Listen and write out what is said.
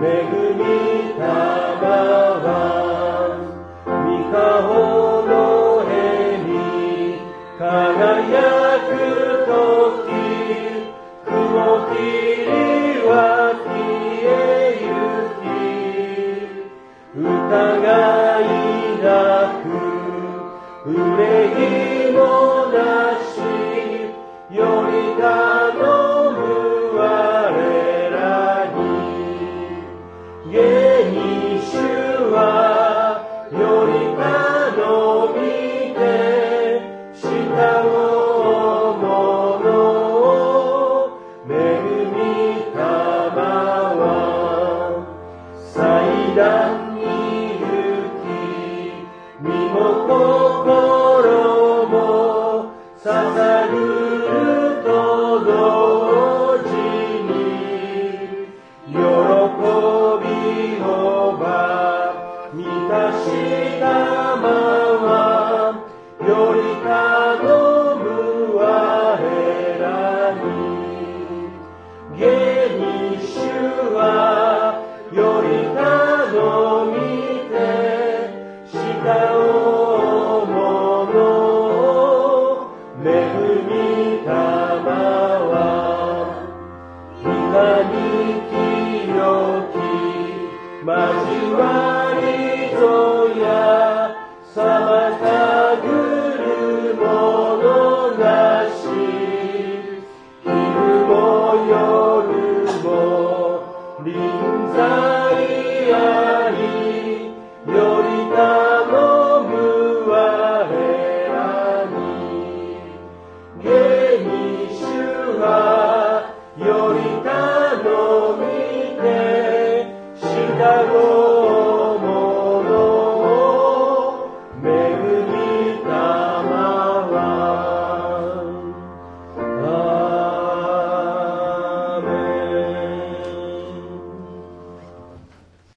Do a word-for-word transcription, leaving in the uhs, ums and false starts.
恵みたまは御顔の絵に輝くとき、雲霧は消えゆき、疑いなく憂いもなし、より頼む我らに。現に主はより頼みて舌をもの、恵みたまは祭壇に行き、身も心も捧ぐると同時に、喜びをば満たしたまま、より頼む我らに。現に主はより頼みて舌をもの、恵みたまはいかに清き交わ